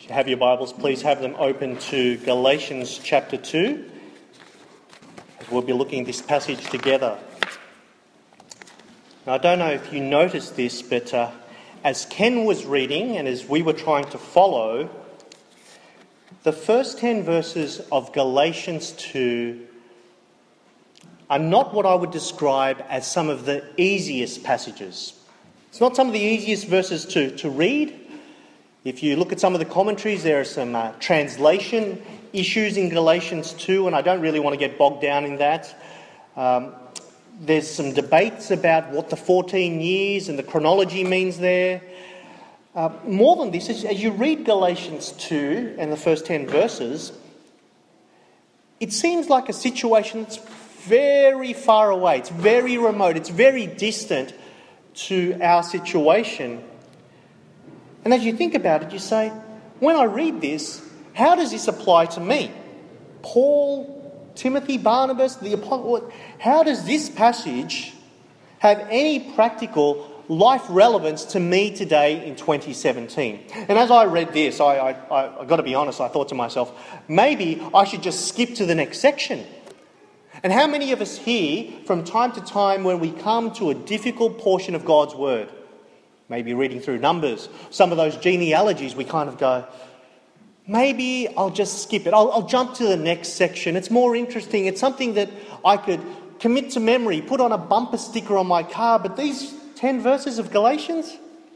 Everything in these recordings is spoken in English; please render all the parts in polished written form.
you have your Bibles, please have them open to Galatians chapter 2. We'll be looking at this passage together. Now, I don't know if you noticed this, but as Ken was reading and as we were trying to follow, the first 10 verses of Galatians 2 are not what I would describe as some of the easiest passages. It's not some of the easiest verses to read. If you look at some of the commentaries, there are some translation issues in Galatians 2, and I don't really want to get bogged down in that. There's some debates about what the 14 years and the chronology means there. More than this, as you read Galatians 2 and the first 10 verses, it seems like a situation that's very far away, it's very remote, it's very distant to our situation. And as you think about it, you say, when I read this, how does this apply to me? Paul, Timothy, Barnabas, the apostle, how does this passage have any practical life relevance to me today in 2017? And as I read this, I got to be honest, I thought to myself, maybe I should just skip to the next section. And how many of us here, from time to time, when we come to a difficult portion of God's Word, maybe reading through Numbers, some of those genealogies, we kind of go, maybe I'll just skip it. I'll jump to the next section. It's more interesting. It's something that I could commit to memory, put on a bumper sticker on my car. But these 10 verses of Galatians,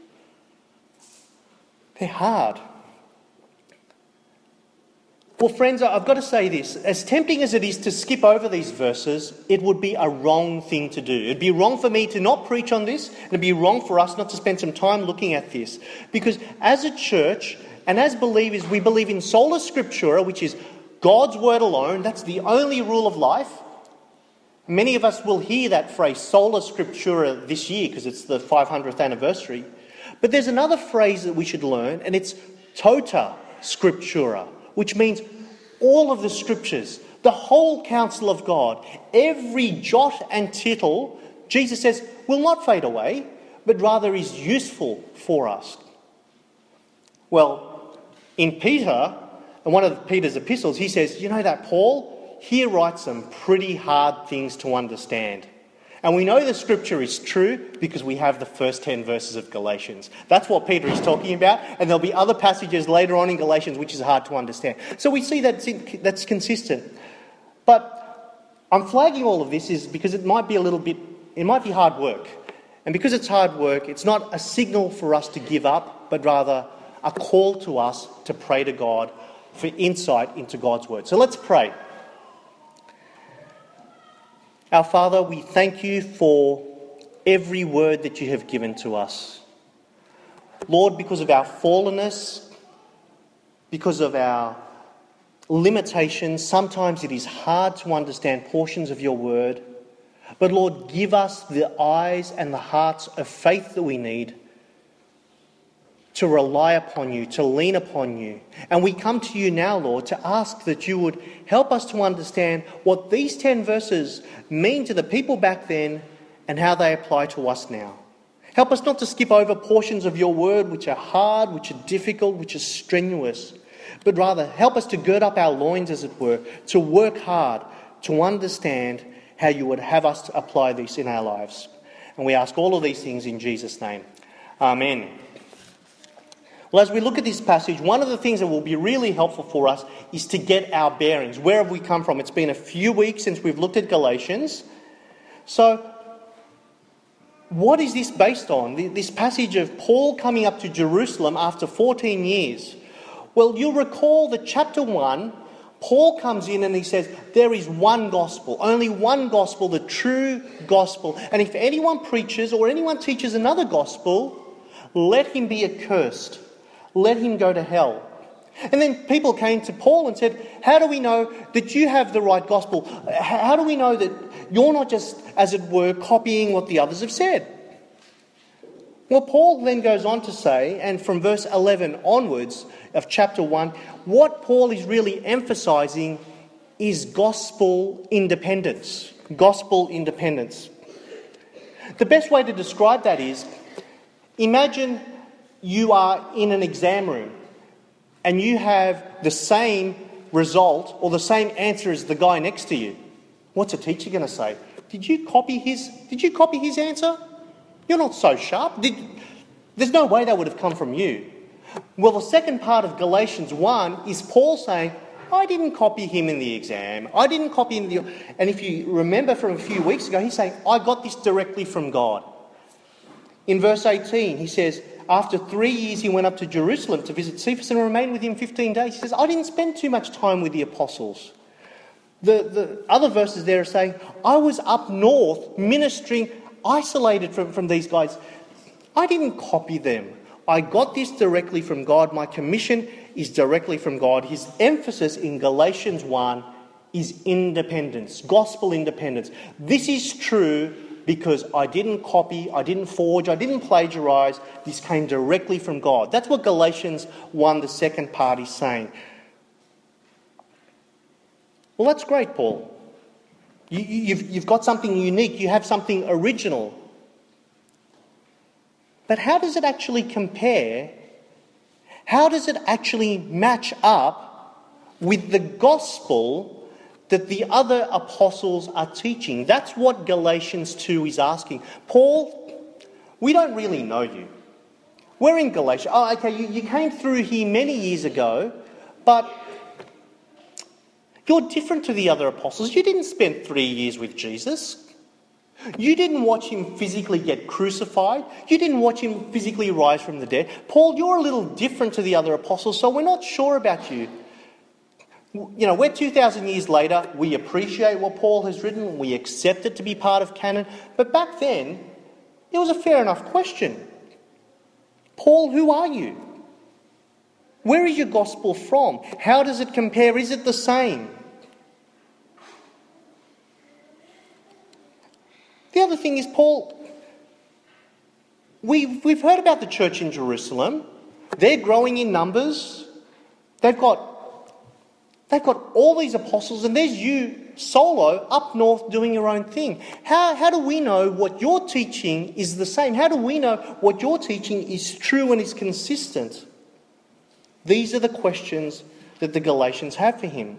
they're hard. Well, friends, I've got to say this. As tempting as it is to skip over these verses, it would be a wrong thing to do. It'd be wrong for me to not preach on this, and it'd be wrong for us not to spend some time looking at this. Because as a church and as believers, we believe in sola scriptura, which is God's word alone. That's the only rule of life. Many of us will hear that phrase, sola scriptura, this year because it's the 500th anniversary. But there's another phrase that we should learn, and it's tota scriptura, which means all of the scriptures, the whole counsel of God, every jot and tittle, Jesus says, will not fade away, but rather is useful for us. Well, in Peter, in one of Peter's epistles, he says, you know that Paul, he writes some pretty hard things to understand. And we know the scripture is true because we have the first 10 verses of Galatians. That's what Peter is talking about. And there'll be other passages later on in Galatians which is hard to understand. So we see that that's consistent. But I'm flagging all of this is because it might be hard work. And because it's hard work, it's not a signal for us to give up, but rather a call to us to pray to God for insight into God's word. So let's pray. Our Father, we thank you for every word that you have given to us. Lord, because of our fallenness, because of our limitations, sometimes it is hard to understand portions of your word. But Lord, give us the eyes and the hearts of faith that we need to rely upon you, to lean upon you. And we come to you now, Lord, to ask that you would help us to understand what these 10 verses mean to the people back then and how they apply to us now. Help us not to skip over portions of your word which are hard, which are difficult, which are strenuous, but rather help us to gird up our loins, as it were, to work hard, to understand how you would have us to apply this in our lives. And we ask all of these things in Jesus' name. Amen. Well, as we look at this passage, one of the things that will be really helpful for us is to get our bearings. Where have we come from? It's been a few weeks since we've looked at Galatians. So, what is this based on? This passage of Paul coming up to Jerusalem after 14 years. Well, you'll recall that chapter 1, Paul comes in and he says, there is one gospel, only one gospel, the true gospel. And if anyone preaches or anyone teaches another gospel, let him be accursed. Let him go to hell. And then people came to Paul and said, how do we know that you have the right gospel? How do we know that you're not just, as it were, copying what the others have said? Well, Paul then goes on to say, and from verse 11 onwards of chapter 1, what Paul is really emphasising is gospel independence. Gospel independence. The best way to describe that is, imagine you are in an exam room and you have the same result or the same answer as the guy next to you, what's a teacher going to say? Did you copy his answer? You're not so sharp. There's no way that would have come from you. Well, the second part of Galatians 1 is Paul saying, I didn't copy him in the exam. I didn't copy him And if you remember from a few weeks ago, he's saying, I got this directly from God. In verse 18, he says, after 3 years he went up to Jerusalem to visit Cephas and remained with him 15 days. He says, I didn't spend too much time with the apostles. The other verses there are saying, I was up north ministering, isolated from these guys. I didn't copy them. I got this directly from God. My commission is directly from God. His emphasis in Galatians 1 is independence, gospel independence. This is true because I didn't copy, I didn't forge, I didn't plagiarise. This came directly from God. That's what Galatians 1, the second part, is saying. Well, that's great, Paul. You've got something unique. You have something original. But how does it actually compare? How does it actually match up with the gospel that the other apostles are teaching? That's what Galatians 2 is asking. Paul, we don't really know you. We're in Galatia. Oh, okay, you came through here many years ago, but you're different to the other apostles. You didn't spend 3 years with Jesus. You didn't watch him physically get crucified. You didn't watch him physically rise from the dead. Paul, you're a little different to the other apostles, so we're not sure about you. You know, we're 2,000 years later. We appreciate what Paul has written. We accept it to be part of canon. But back then, it was a fair enough question. Paul, who are you? Where is your gospel from? How does it compare? Is it the same? The other thing is, Paul, we've heard about the church in Jerusalem. They're growing in numbers. They've got all these apostles, and there's you solo up north doing your own thing. How do we know what you're teaching is the same? How do we know what you're teaching is true and is consistent? These are the questions that the Galatians have for him.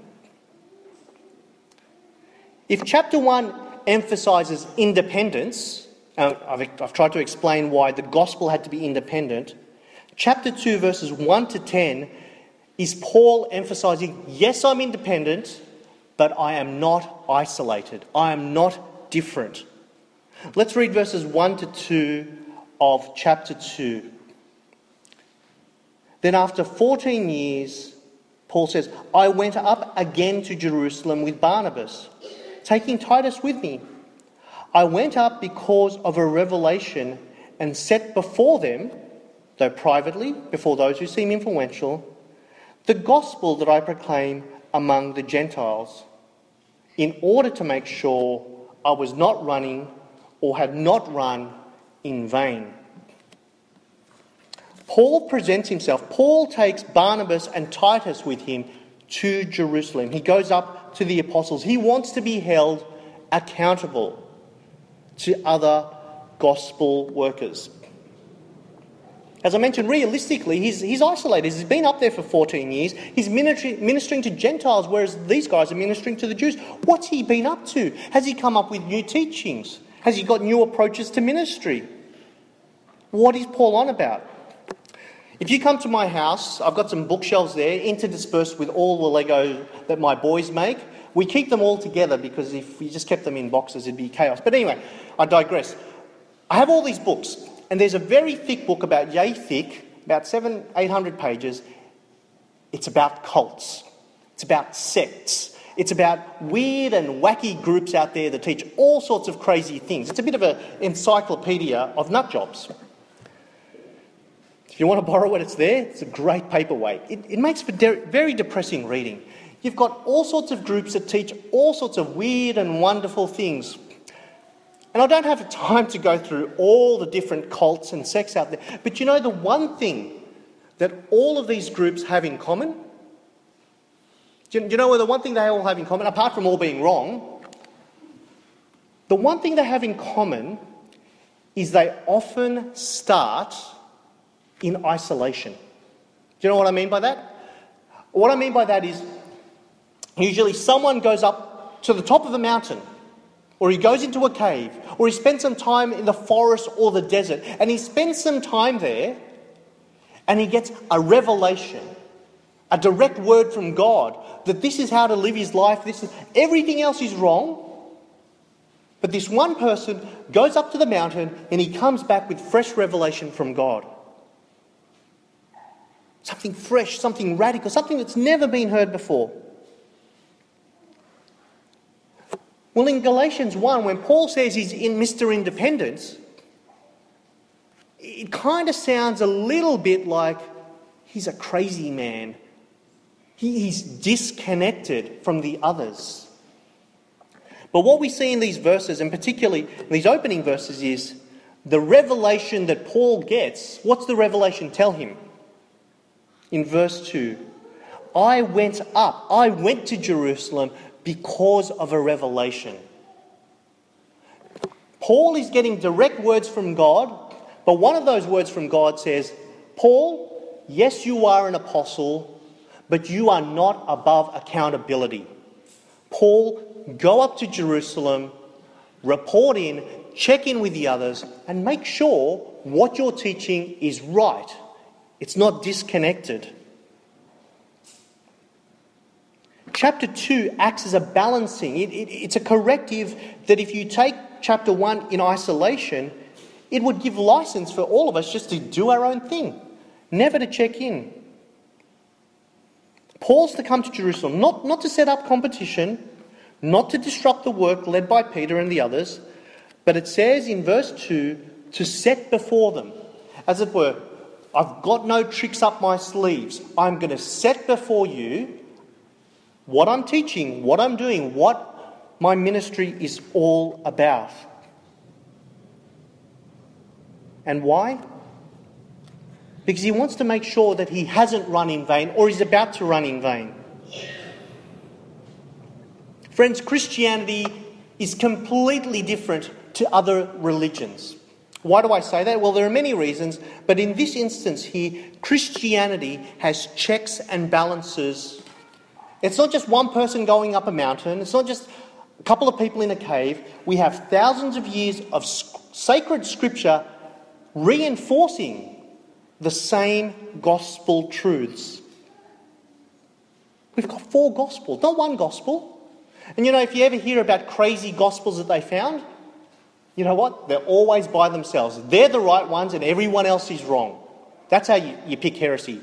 If chapter 1 emphasises independence, I've tried to explain why the gospel had to be independent. Chapter 2, verses 1 to 10, is Paul emphasising, yes, I'm independent, but I am not isolated. I am not different. Let's read verses 1 to 2 of chapter 2. Then after 14 years, Paul says, I went up again to Jerusalem with Barnabas, taking Titus with me. I went up because of a revelation and set before them, though privately, before those who seem influential, the gospel that I proclaim among the Gentiles, in order to make sure I was not running or had not run in vain. Paul presents himself. Paul takes Barnabas and Titus with him to Jerusalem. He goes up to the apostles. He wants to be held accountable to other gospel workers. As I mentioned, realistically, he's isolated. He's been up there for 14 years. He's ministering to Gentiles, whereas these guys are ministering to the Jews. What's he been up to? Has he come up with new teachings? Has he got new approaches to ministry? What is Paul on about? If you come to my house, I've got some bookshelves there, interdispersed with all the Lego that my boys make. We keep them all together because if we just kept them in boxes, it'd be chaos. But anyway, I digress. I have all these books, and there's a very thick book, about yay thick, about 700-800 pages. It's about cults. It's about sects. It's about weird and wacky groups out there that teach all sorts of crazy things. It's a bit of an encyclopedia of nut jobs. If you want to borrow it, it's there. It's a great paperweight. It makes for very depressing reading. You've got all sorts of groups that teach all sorts of weird and wonderful things. And I don't have time to go through all the different cults and sects out there. But you know the one thing that all of these groups have in common? Do you know the one thing they all have in common, apart from all being wrong? The one thing they have in common is they often start in isolation. Do you know what I mean by that? What I mean by that is usually someone goes up to the top of a mountain, or he goes into a cave, or he spends some time in the forest or the desert, and he spends some time there and he gets a revelation, a direct word from God that this is how to live his life, everything else is wrong. But this one person goes up to the mountain and he comes back with fresh revelation from God. Something fresh, something radical, something that's never been heard before. Well, in Galatians 1, when Paul says he's in Mr. Independence, it kind of sounds a little bit like he's a crazy man. He's disconnected from the others. But what we see in these verses, and particularly in these opening verses, is the revelation that Paul gets. What's the revelation tell him? In verse 2, I went to Jerusalem because of a revelation. Paul is getting direct words from God, but one of those words from God says, Paul, yes, you are an apostle, but you are not above accountability. Paul, go up to Jerusalem, report in, check in with the others, and make sure what you're teaching is right. It's not disconnected. Chapter 2 acts as a balancing. It's a corrective that if you take chapter 1 in isolation, it would give license for all of us just to do our own thing, never to check in. Paul's to come to Jerusalem, not to set up competition, not to disrupt the work led by Peter and the others, but it says in verse 2, to set before them, as it were, I've got no tricks up my sleeves. I'm going to set before you what I'm teaching, what I'm doing, what my ministry is all about. And why? Because he wants to make sure that he hasn't run in vain or is about to run in vain. Friends, Christianity is completely different to other religions. Why do I say that? Well, there are many reasons, but in this instance here, Christianity has checks and balances. It's not just one person going up a mountain. It's not just a couple of people in a cave. We have thousands of years of sacred scripture reinforcing the same gospel truths. We've got 4 gospels, not one gospel. And if you ever hear about crazy gospels that they found, you know what? They're always by themselves. They're the right ones and everyone else is wrong. That's how you pick heresy.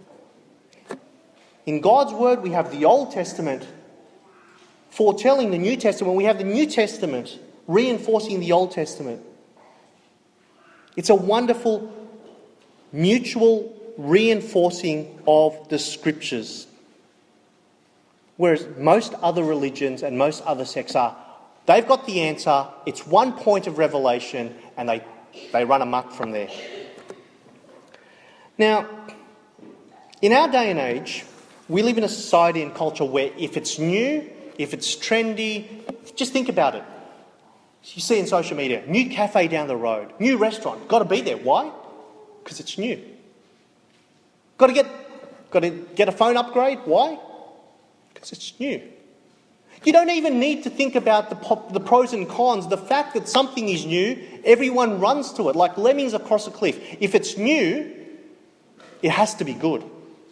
In God's Word, we have the Old Testament foretelling the New Testament. We have the New Testament reinforcing the Old Testament. It's a wonderful mutual reinforcing of the Scriptures. Whereas most other religions and most other sects they've got the answer, it's one point of revelation, and they run amok from there. Now, in our day and age, we live in a society and culture where if it's new, if it's trendy, just think about it. You see in social media, new cafe down the road, new restaurant, got to be there. Why? Because it's new. Got to get a phone upgrade. Why? Because it's new. You don't even need to think about the pros and cons. The fact that something is new, everyone runs to it like lemmings across a cliff. If it's new, it has to be good.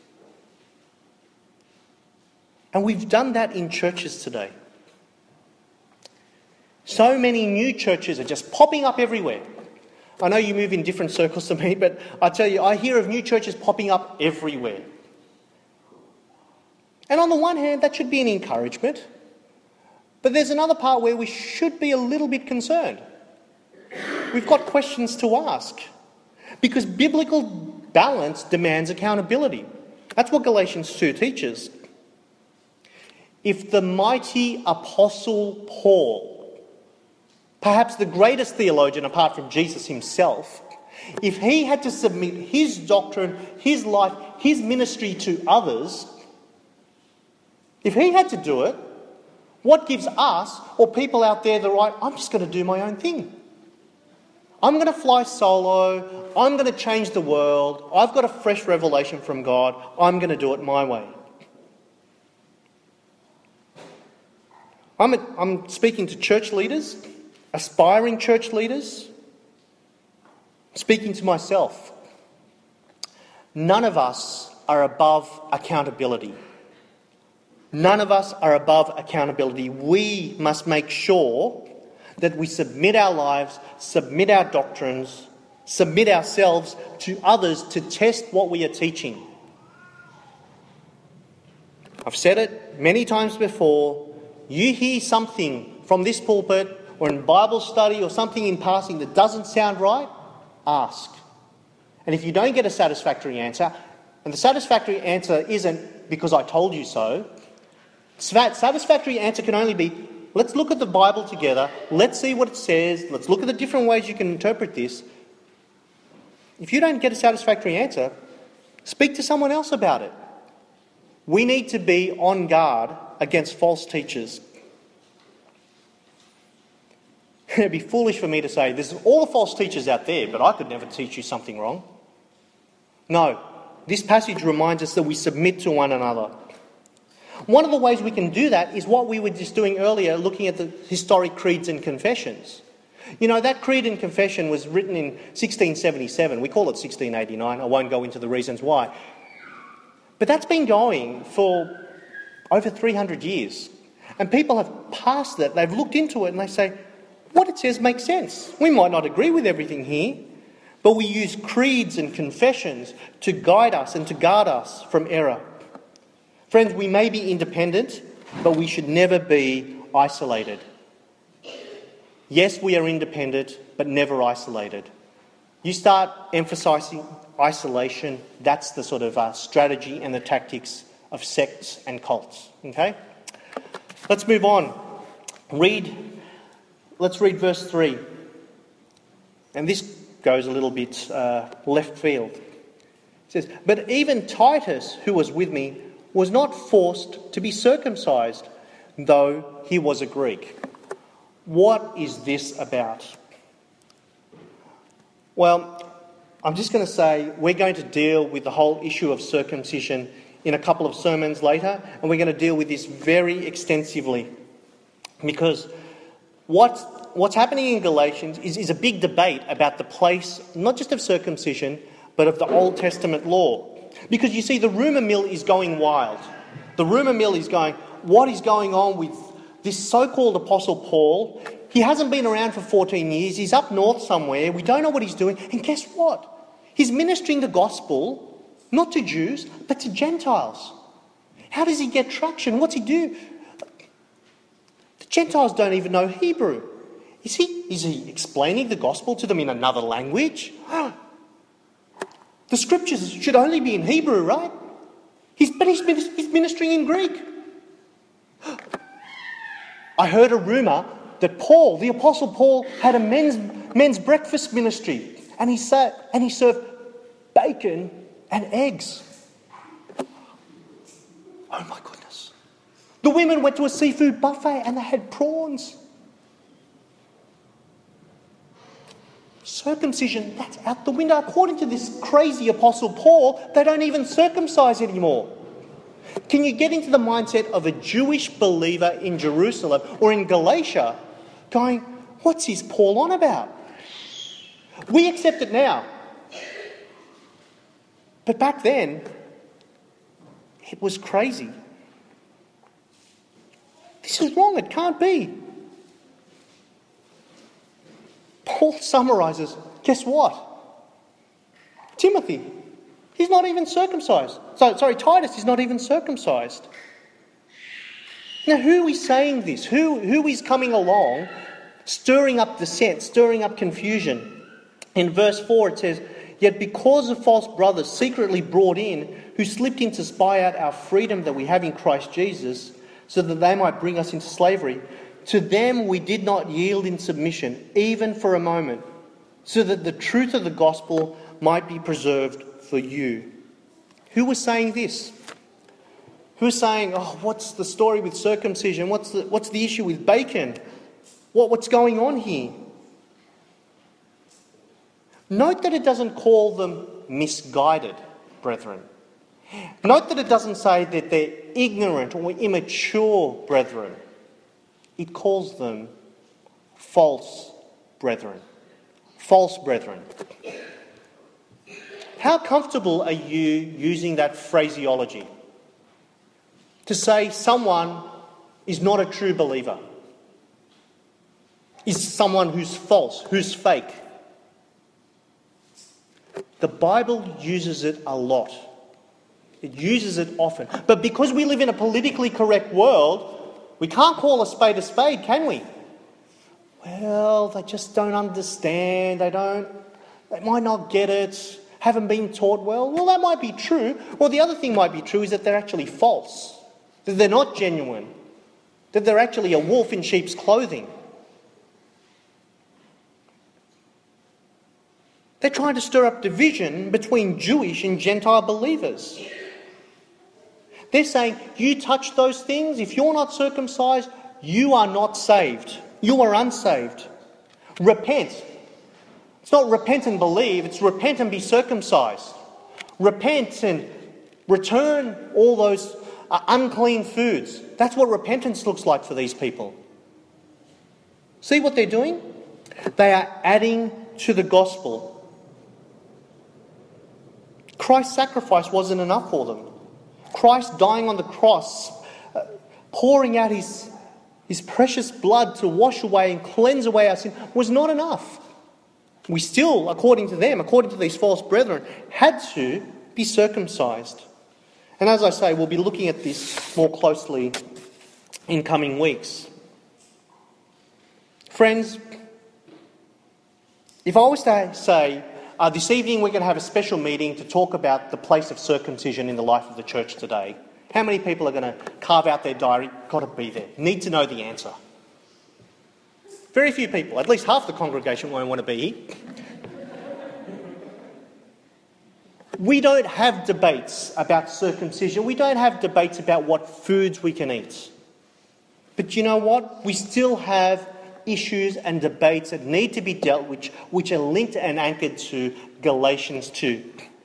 And we've done that in churches today. So many new churches are just popping up everywhere. I know you move in different circles to me, but I tell you, I hear of new churches popping up everywhere. And on the one hand, that should be an encouragement. But there's another part where we should be a little bit concerned. We've got questions to ask. Because biblical balance demands accountability. That's what Galatians 2 teaches. If the mighty Apostle Paul, perhaps the greatest theologian apart from Jesus himself, if he had to submit his doctrine, his life, his ministry to others, if he had to do it, what gives us or people out there the right, I'm just going to do my own thing. I'm going to fly solo. I'm going to change the world. I've got a fresh revelation from God. I'm going to do it my way. I'm speaking to church leaders, aspiring church leaders, speaking to myself. None of us are above accountability. None of us are above accountability. We must make sure that we submit our lives, submit our doctrines, submit ourselves to others to test what we are teaching. I've said it many times before. You hear something from this pulpit or in Bible study or something in passing that doesn't sound right, ask. And if you don't get a satisfactory answer, and the satisfactory answer isn't because I told you so, satisfactory answer can only be, let's look at the Bible together, let's see what it says, let's look at the different ways you can interpret this. If you don't get a satisfactory answer, speak to someone else about it. We need to be on guard against false teachers. It'd be foolish for me to say, there's all the false teachers out there, but I could never teach you something wrong. No, this passage reminds us that we submit to one another. One of the ways we can do that is what we were just doing earlier, looking at the historic creeds and confessions. You know, that creed and confession was written in 1677. We call it 1689. I won't go into the reasons why. But that's been going for over 300 years. And people have passed that. They've looked into it and they say, what it says makes sense. We might not agree with everything here, but we use creeds and confessions to guide us and to guard us from error. Friends, we may be independent, but we should never be isolated. Yes, we are independent, but never isolated. You start emphasising isolation, that's the sort of strategy and the tactics of sects and cults. Okay? Let's move on. Let's read verse 3. And this goes a little bit left field. It says, "But even Titus, who was with me, was not forced to be circumcised, though he was a Greek." What is this about? Well, I'm just going to say we're going to deal with the whole issue of circumcision in a couple of sermons later, and we're going to deal with this very extensively. Because what's happening in Galatians is a big debate about the place, not just of circumcision, but of the Old Testament law. Because you see, the rumour mill is going wild. The rumour mill is going, what is going on with this so-called Apostle Paul? He hasn't been around for 14 years. He's up north somewhere. We don't know what he's doing. And guess what? He's ministering the gospel, not to Jews, but to Gentiles. How does he get traction? What's he do? The Gentiles don't even know Hebrew. Is he explaining the gospel to them in another language? The scriptures should only be in Hebrew, right? He's ministering in Greek. I heard a rumour that Paul, the Apostle Paul, had a men's breakfast ministry, and he served bacon and eggs. Oh my goodness. The women went to a seafood buffet and they had prawns. Circumcision, that's out the window. According to this crazy Apostle Paul, they don't even circumcise anymore. Can you get into the mindset of a Jewish believer in Jerusalem or in Galatia going, what's this Paul on about? We accept it now. But back then, it was crazy. This is wrong, it can't be. Paul summarises, guess what? Timothy, he's not even circumcised. Titus is not even circumcised. Now, who is saying this? Who is coming along, stirring up dissent, stirring up confusion? In verse 4 it says, "Yet because of false brothers secretly brought in, who slipped in to spy out our freedom that we have in Christ Jesus, so that they might bring us into slavery, to them we did not yield in submission, even for a moment, so that the truth of the gospel might be preserved for you." Who was saying this? Who's saying, what's the story with circumcision? What's the issue with bacon? What's going on here? Note that it doesn't call them misguided, brethren. Note that it doesn't say that they're ignorant or immature, brethren. it calls them false brethren. False brethren. How comfortable are you using that phraseology to say someone is not a true believer? Is someone who's false, who's fake? The Bible uses it a lot. It uses it often. But because we live in a politically correct world, we can't call a spade, can we? Well, they just don't understand. They might not get it, haven't been taught well. Well, that might be true. Or the other thing might be true is that they're actually false, that they're not genuine, that they're actually a wolf in sheep's clothing. They're trying to stir up division between Jewish and Gentile believers. They're saying, you touch those things, if you're not circumcised, you are not saved. You are unsaved. Repent. It's not repent and believe, it's repent and be circumcised. Repent and return all those unclean foods. That's what repentance looks like for these people. See what they're doing? They are adding to the gospel. Christ's sacrifice wasn't enough for them. Christ dying on the cross, pouring out his precious blood to wash away and cleanse away our sin was not enough. We still, according to them, according to these false brethren, had to be circumcised. And as I say, we'll be looking at this more closely in coming weeks. Friends, if I was to say, this evening we're going to have a special meeting to talk about the place of circumcision in the life of the church today, how many people are going to carve out their diary? Got to be there. Need to know the answer. Very few people. At least half the congregation won't want to be here. We don't have debates about circumcision. We don't have debates about what foods we can eat. But you know what? We still have issues and debates that need to be dealt with, which are linked and anchored to Galatians 2.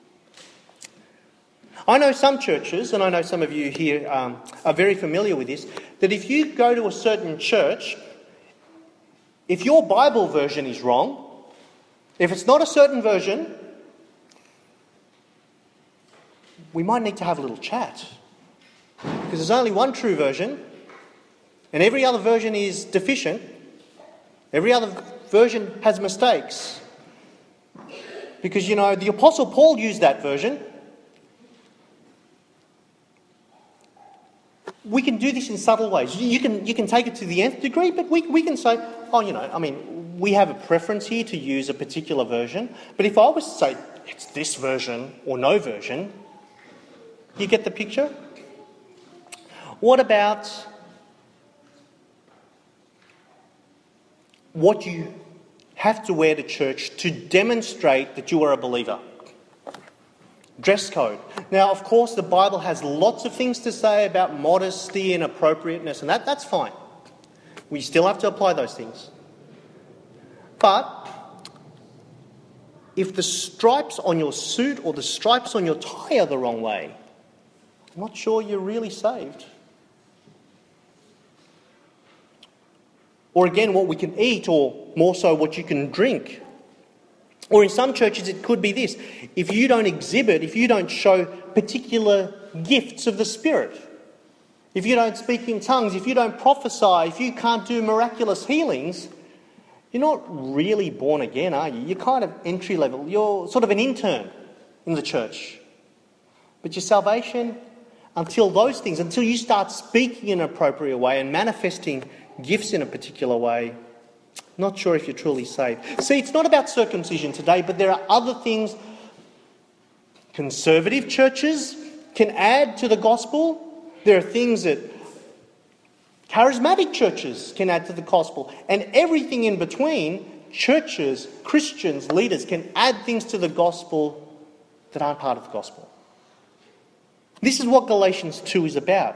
I know some churches, and I know some of you here are very familiar with this, that if you go to a certain church, if your Bible version is wrong, if it's not a certain version, we might need to have a little chat. Because there's only one true version, and every other version is deficient. Every other version has mistakes. Because, you know, the Apostle Paul used that version. We can do this in subtle ways. You can take it to the nth degree, but we can say, we have a preference here to use a particular version. But if I was to say, it's this version or no version, you get the picture? What about what you have to wear to church to demonstrate that you are a believer? Dress code. Now, of course, the Bible has lots of things to say about modesty and appropriateness, and that's fine. We still have to apply those things. But if the stripes on your suit or the stripes on your tie are the wrong way, I'm not sure you're really saved. Or again, what we can eat, or more so what you can drink. Or in some churches it could be this: if you don't show particular gifts of the Spirit, if you don't speak in tongues, if you don't prophesy, if you can't do miraculous healings, you're not really born again, are you? You're kind of entry level. You're sort of an intern in the church. But your salvation, until you start speaking in an appropriate way and manifesting gifts in a particular way, not sure if you're truly saved. See, it's not about circumcision today, but there are other things conservative churches can add to the gospel. There are things that charismatic churches can add to the gospel. And everything in between, churches, Christians, leaders can add things to the gospel that aren't part of the gospel. This is what Galatians 2 is about.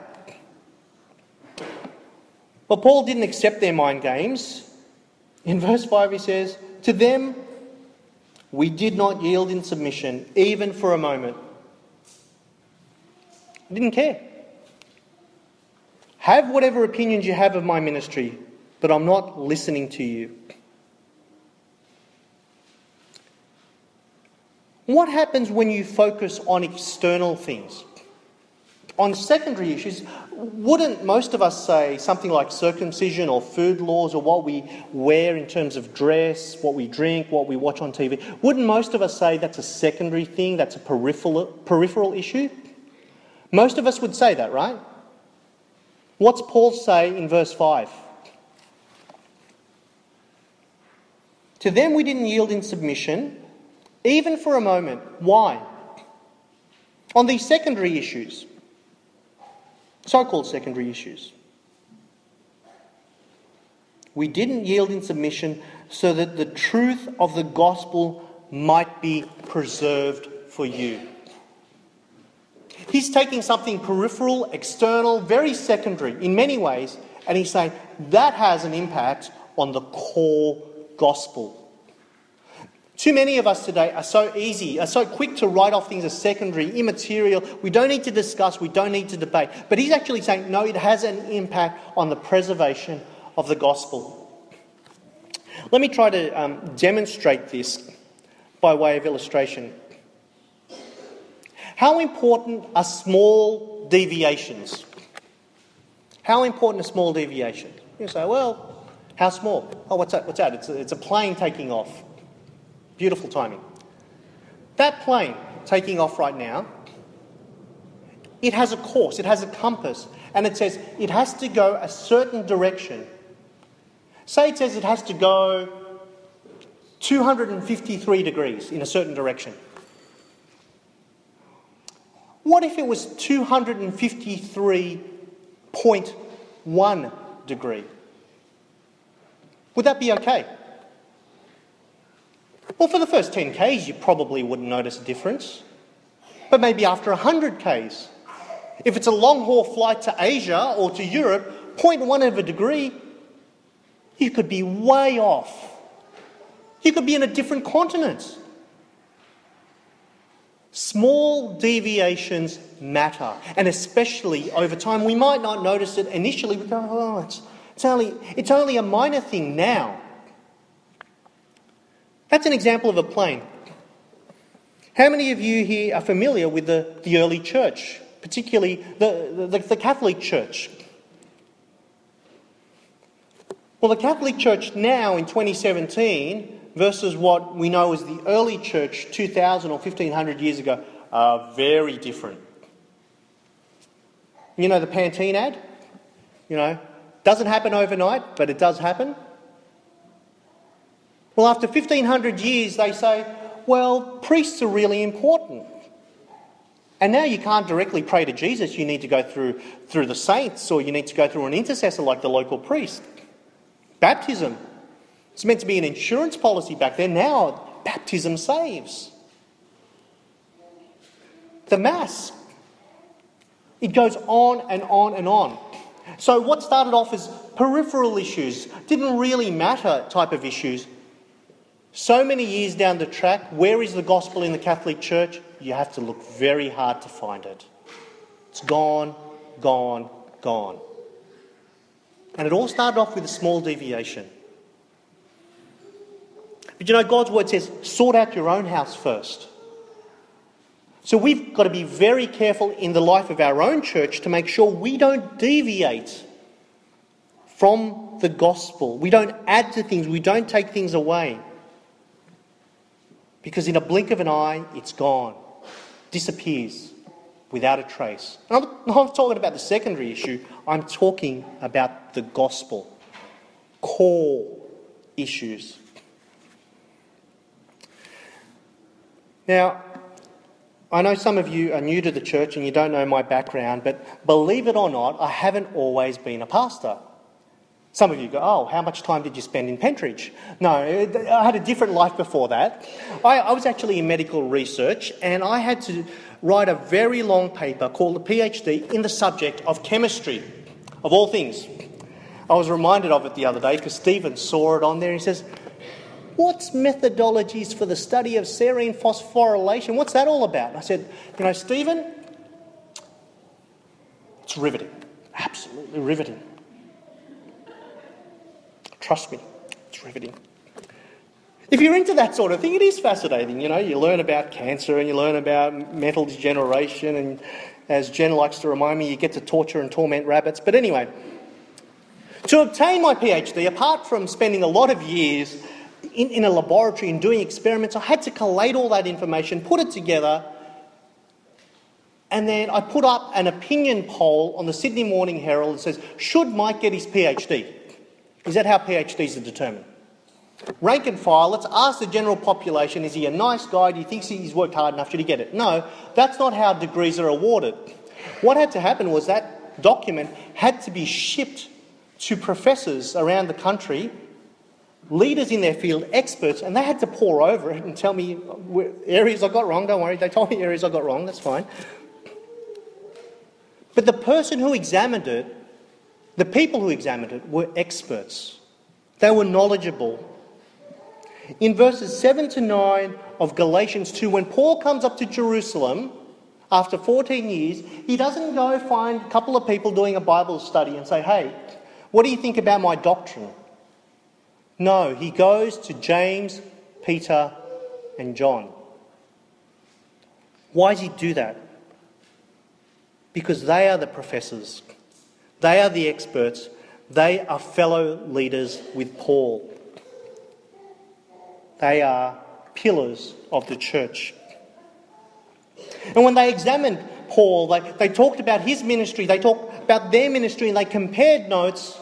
But Paul didn't accept their mind games. In verse 5 he says, "To them we did not yield in submission, even for a moment." He didn't care. Have whatever opinions you have of my ministry, but I'm not listening to you. What happens when you focus on external things? On secondary issues, wouldn't most of us say something like circumcision or food laws or what we wear in terms of dress, what we drink, what we watch on TV, wouldn't most of us say that's a secondary thing, that's a peripheral issue? Most of us would say that, right? What's Paul say in verse 5? To them we didn't yield in submission, even for a moment. Why? On these secondary issues, so-called secondary issues. We didn't yield in submission so that the truth of the gospel might be preserved for you. He's taking something peripheral, external, very secondary in many ways, and he's saying that has an impact on the core gospel. Too many of us today are so quick to write off things as secondary, immaterial. We don't need to discuss, we don't need to debate. But he's actually saying, no, it has an impact on the preservation of the gospel. Let me try to demonstrate this by way of illustration. How important are small deviations? How important are small deviations? You say, well, how small? Oh, what's that? It's a plane taking off. Beautiful timing. That plane taking off right now, it has a course, it has a compass, and it says it has to go a certain direction. Say it says it has to go 253 degrees in a certain direction. What if it was 253.1 degree? Would that be okay? Well, for the first 10 Ks, you probably wouldn't notice a difference. But maybe after 100 Ks. If it's a long-haul flight to Asia or to Europe, 0.1 of a degree, you could be way off. You could be in a different continent. Small deviations matter, and especially over time. We might not notice it initially. We go, oh, it's only a minor thing now. That's an example of a plane. How many of you here are familiar with the early church, particularly the Catholic Church? Well, the Catholic Church now in 2017 versus what we know as the early church 2,000 or 1,500 years ago are very different. You know the Pantene ad? Doesn't happen overnight, but it does happen. Well, after 1,500 years, they say, well, priests are really important. And now you can't directly pray to Jesus. You need to go through the saints, or you need to go through an intercessor like the local priest. Baptism. It's meant to be an insurance policy back then. Now, baptism saves. The Mass. It goes on and on and on. So what started off as peripheral issues, didn't really matter type of issues, so many years down the track, where is the gospel in the Catholic Church? You have to look very hard to find it. It's gone, gone, gone. And it all started off with a small deviation. But God's word says, sort out your own house first. So we've got to be very careful in the life of our own church to make sure we don't deviate from the gospel. We don't add to things. We don't take things away. Because in a blink of an eye, it's gone. Disappears without a trace. I'm not talking about the secondary issue. I'm talking about the gospel. Core issues. Now, I know some of you are new to the church and you don't know my background, but believe it or not, I haven't always been a pastor. Some of you go, oh, how much time did you spend in Pentridge? No, I had a different life before that. I was actually in medical research, and I had to write a very long paper called a PhD in the subject of chemistry, of all things. I was reminded of it the other day because Stephen saw it on there and he says, what's methodologies for the study of serine phosphorylation? What's that all about? And I said, Stephen, it's riveting. Absolutely riveting. Trust me, it's riveting. If you're into that sort of thing, it is fascinating. You know, you learn about cancer and you learn about mental degeneration, and as Jen likes to remind me, you get to torture and torment rabbits. But anyway, to obtain my PhD, apart from spending a lot of years in a laboratory and doing experiments, I had to collate all that information, put it together, and then I put up an opinion poll on the Sydney Morning Herald that says, should Mike get his PhD? Is that how PhDs are determined? Rank and file, let's ask the general population, is he a nice guy? Do you think he's worked hard enough? Should he get it? No, that's not how degrees are awarded. What had to happen was that document had to be shipped to professors around the country, leaders in their field, experts, and they had to pore over it and tell me areas I got wrong. Don't worry, they told me areas I got wrong, that's fine. But the person who examined it, the people who examined it, were experts. They were knowledgeable. In verses 7 to 9 of Galatians 2, when Paul comes up to Jerusalem after 14 years, he doesn't go find a couple of people doing a Bible study and say, hey, what do you think about my doctrine? No, he goes to James, Peter, and John. Why does he do that? Because they are the professors. They are the experts. They are fellow leaders with Paul. They are pillars of the church. And when they examined Paul, they talked about his ministry, they talked about their ministry, and they compared notes.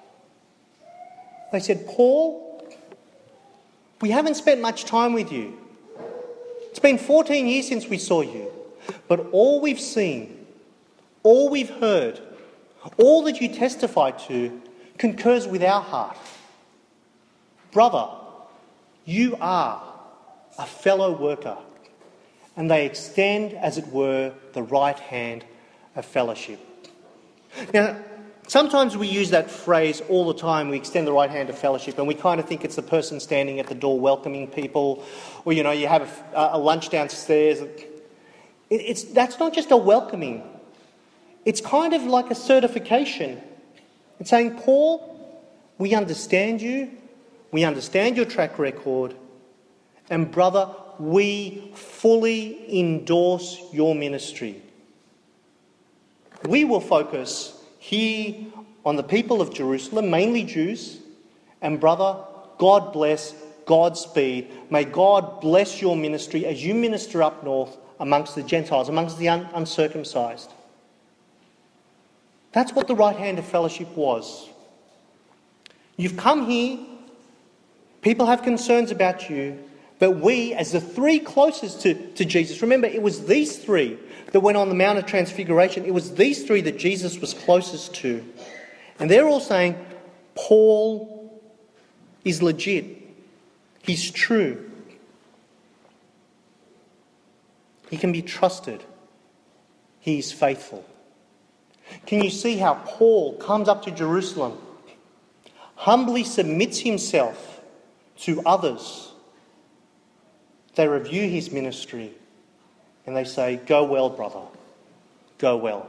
They said, Paul, we haven't spent much time with you. It's been 14 years since we saw you. But all we've seen, all we've heard, all that you testify to concurs with our heart. Brother, you are a fellow worker. And they extend, as it were, the right hand of fellowship. Now, sometimes we use that phrase all the time, we extend the right hand of fellowship, and we kind of think it's the person standing at the door welcoming people, or, you know, you have a lunch downstairs. That's not just a welcoming. It's kind of like a certification. It's saying, Paul, we understand you, we understand your track record, and brother, we fully endorse your ministry. We will focus here on the people of Jerusalem, mainly Jews, and brother, God bless, Godspeed. May God bless your ministry as you minister up north amongst the Gentiles, amongst the uncircumcised. That's what the right hand of fellowship was. You've come here, people have concerns about you, but we, as the three closest to Jesus, remember it was these three that went on the Mount of Transfiguration, it was these three that Jesus was closest to. And they're all saying, Paul is legit. He's true. He can be trusted. He's faithful. Can you see how Paul comes up to Jerusalem, humbly submits himself to others? They review his ministry and they say, go well, brother, go well.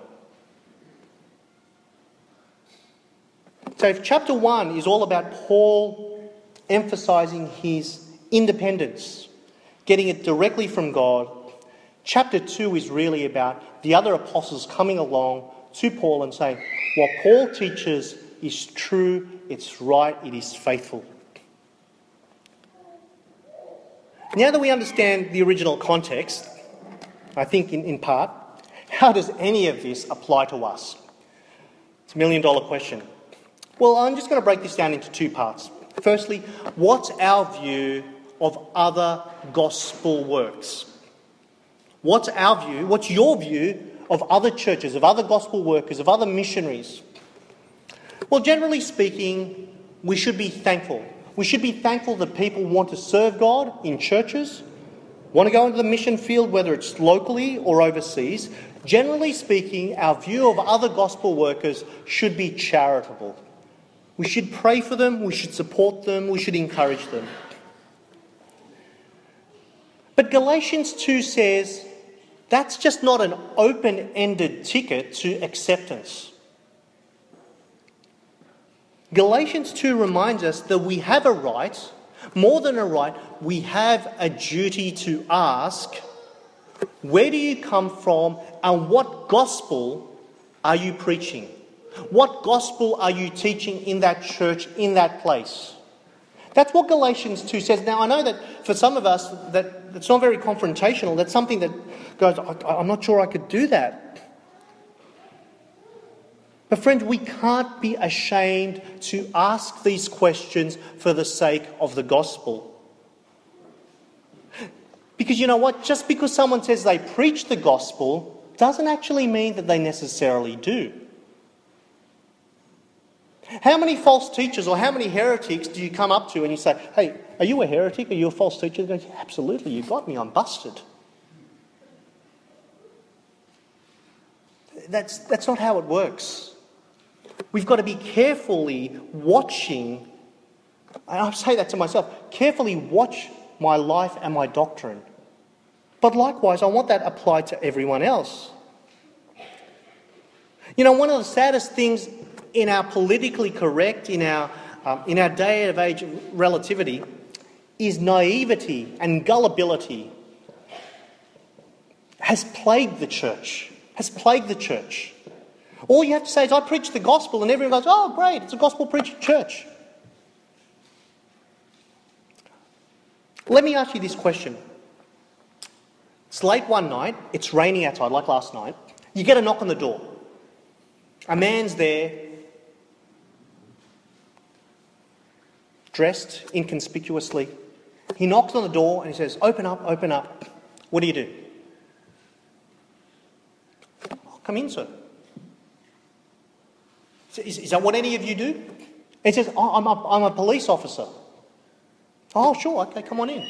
So if chapter 1 is all about Paul emphasising his independence, getting it directly from God, chapter 2 is really about the other apostles coming along to Paul and saying, what Paul teaches is true, it's right, it is faithful. Now that we understand the original context, I think in part, how does any of this apply to us? It's $1 million question. Well, I'm just going to break this down into two parts. Firstly, what's our view of other gospel works? What's our view, what's your view of other churches, of other gospel workers, of other missionaries? Well, generally speaking, we should be thankful. We should be thankful that people want to serve God in churches, want to go into the mission field, whether it's locally or overseas. Generally speaking, our view of other gospel workers should be charitable. We should pray for them, we should support them, we should encourage them. But Galatians 2 says that's just not an open-ended ticket to acceptance. Galatians 2 reminds us that we have a right, more than a right, we have a duty to ask, where do you come from and what gospel are you preaching? What gospel are you teaching in that church, in that place? That's what Galatians 2 says. Now, I know that for some of us, that's not very confrontational. That's something that goes, I'm not sure I could do that. But friends, we can't be ashamed to ask these questions for the sake of the gospel. Because you know what? Just because someone says they preach the gospel doesn't actually mean that they necessarily do. How many false teachers or how many heretics do you come up to and you say, hey, are you a heretic? Are you a false teacher? They go, yeah, absolutely, you got me, I'm busted. That's not how it works. We've got to be carefully watching, and I say that to myself, carefully watch my life and my doctrine. But likewise, I want that applied to everyone else. You know, one of the saddest things in our politically correct, in our day of age relativity, is naivety and gullibility has plagued the church. All you have to say is, I preach the gospel, and everyone goes, oh, great, it's a gospel-preaching church. Let me ask you this question. It's late one night, it's raining outside, like last night. You get a knock on the door. A man's there, dressed inconspicuously. He knocks on the door and he says, open up, open up. What do you do? Oh, come in, sir. Is that what any of you do? He says, oh, I'm a police officer. Oh, sure, okay, come on in.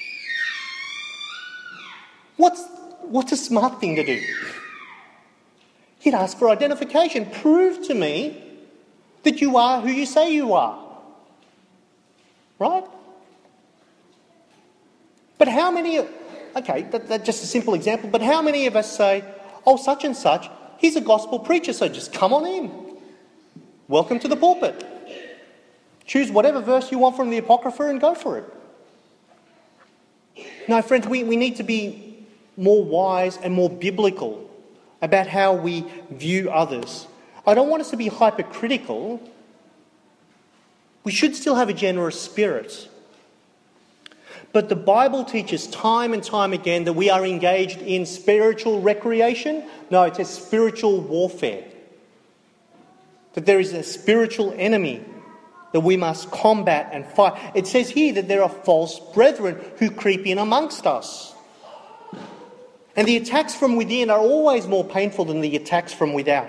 What's a smart thing to do? You'd ask for identification. Prove to me that you are who you say you are. Right? But how many... Okay, that's just a simple example, but how many of us say, oh, such and such, he's a gospel preacher, so just come on in. Welcome to the pulpit. Choose whatever verse you want from the Apocrypha and go for it. No, friends, we need to be more wise and more biblical about how we view others. I don't want us to be hypercritical. We should still have a generous spirit. But the Bible teaches time and time again that we are engaged in spiritual recreation. No, it says spiritual warfare. That there is a spiritual enemy that we must combat and fight. It says here that there are false brethren who creep in amongst us. And the attacks from within are always more painful than the attacks from without.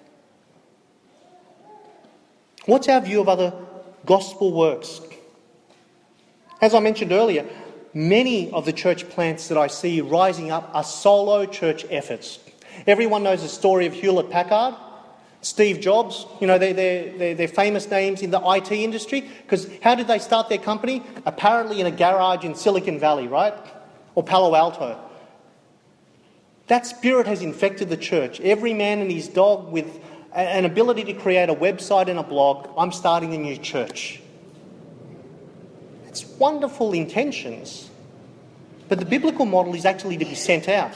What's our view of other gospel works? As I mentioned earlier, many of the church plants that I see rising up are solo church efforts. Everyone knows the story of Hewlett-Packard, Steve Jobs. You know, they're famous names in the IT industry, because how did they start their company? Apparently in a garage in Silicon Valley, right? Or Palo Alto. That spirit has infected the church. Every man and his dog with an ability to create a website and a blog. I'm starting a new church. It's wonderful intentions, but the biblical model is actually to be sent out.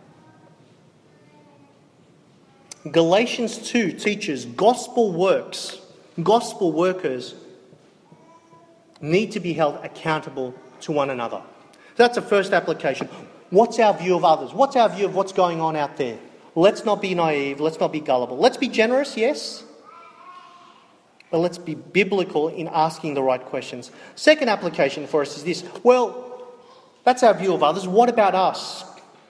Galatians 2 teaches gospel works, gospel workers need to be held accountable to one another. That's the first application. What's our view of others? What's our view of what's going on out there? Let's not be naive. Let's not be gullible. Let's be generous, yes. But let's be biblical in asking the right questions. Second application for us is this. Well, that's our view of others. What about us?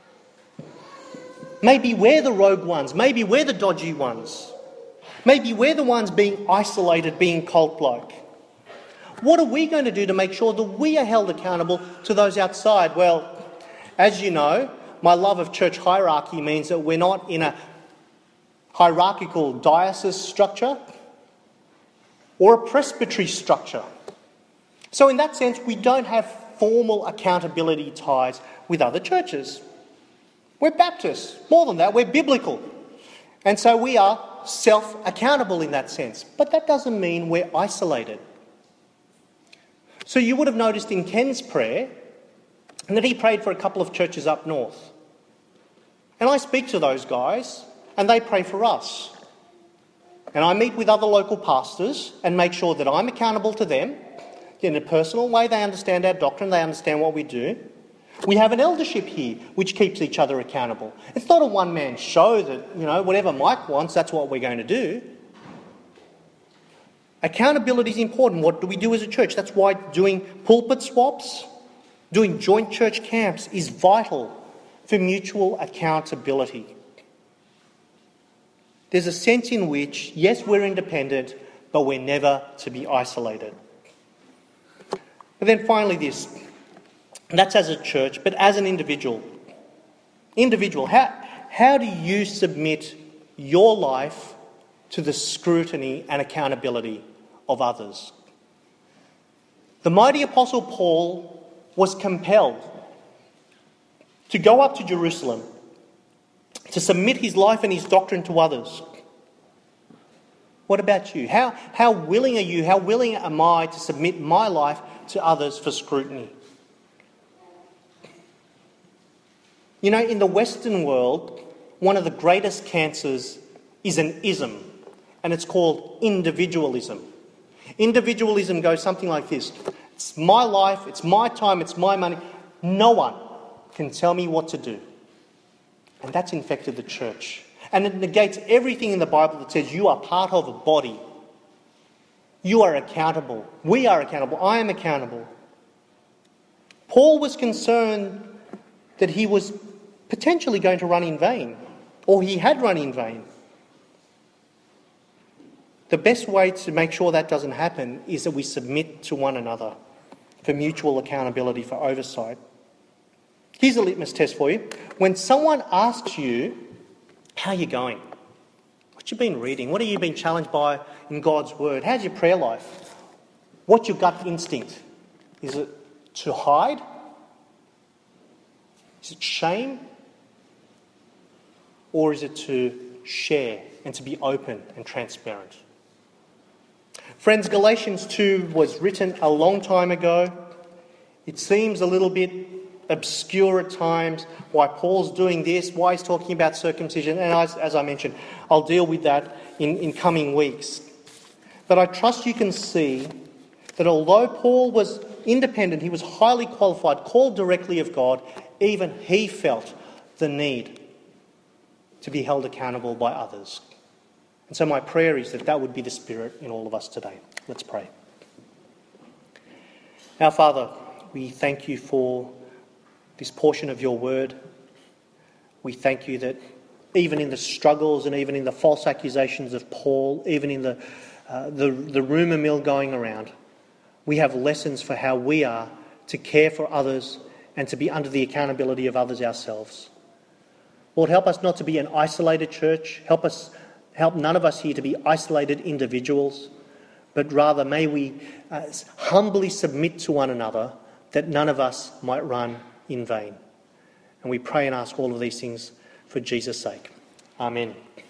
Maybe we're the rogue ones. Maybe we're the dodgy ones. Maybe we're the ones being isolated, being cult-like. What are we going to do to make sure that we are held accountable to those outside? Well, as you know, my love of church hierarchy means that we're not in a hierarchical diocese structure or a presbytery structure. So in that sense, we don't have formal accountability ties with other churches. We're Baptists. More than that, we're biblical. And so we are self-accountable in that sense, but that doesn't mean we're isolated. So you would have noticed in Ken's prayer that he prayed for a couple of churches up north. And I speak to those guys and they pray for us. And I meet with other local pastors and make sure that I'm accountable to them in a personal way. They understand our doctrine, they understand what we do. We have an eldership here which keeps each other accountable. It's not a one-man show that, whatever Mike wants, that's what we're going to do. Accountability is important. What do we do as a church? That's why doing pulpit swaps, doing joint church camps is vital for mutual accountability. There's a sense in which, yes, we're independent, but we're never to be isolated. And then finally this, and that's as a church, but as an individual. How do you submit your life to the scrutiny and accountability of others? The mighty Apostle Paul was compelled to go up to Jerusalem to submit his life and his doctrine to others. What about you? How willing are you, how willing am I to submit my life to others for scrutiny? In the Western world, one of the greatest cancers is an ism, and it's called individualism. Individualism goes something like this. It's my life, it's my time, it's my money. No one can tell me what to do. And that's infected the church. And it negates everything in the Bible that says you are part of a body. You are accountable. We are accountable. I am accountable. Paul was concerned that he was potentially going to run in vain, or he had run in vain. The best way to make sure that doesn't happen is that we submit to one another for mutual accountability, for oversight. Here's a litmus test for you. When someone asks you, how are you going? What you been reading? What have you been challenged by in God's Word? How's your prayer life? What's your gut instinct? Is it to hide? Is it shame? Or is it to share and to be open and transparent? Friends, Galatians 2 was written a long time ago. It seems a little bit obscure at times why Paul's doing this, why he's talking about circumcision, and as I mentioned, I'll deal with that in coming weeks. But I trust you can see that although Paul was independent, he was highly qualified, called directly of God, even he felt the need to be held accountable by others. And so my prayer is that that would be the spirit in all of us today. Let's pray. Our Father, we thank you for this portion of your word. We thank you that even in the struggles and even in the false accusations of Paul, even in the rumour mill going around, we have lessons for how we are to care for others and to be under the accountability of others ourselves. Lord, help us not to be an isolated church. Help none of us here to be isolated individuals, but rather may we humbly submit to one another that none of us might run in vain. And we pray and ask all of these things for Jesus' sake. Amen.